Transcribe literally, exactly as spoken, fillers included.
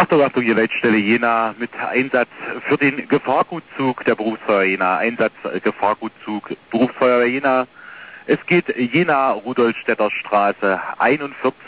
Achtung, Achtung, hier Leitstelle Jena mit Einsatz für den Gefahrgutzug der Berufsfeuerwehr Jena. Einsatz äh, Gefahrgutzug Berufsfeuerwehr Jena. Es geht Jena Rudolstädter Straße einundvierzig.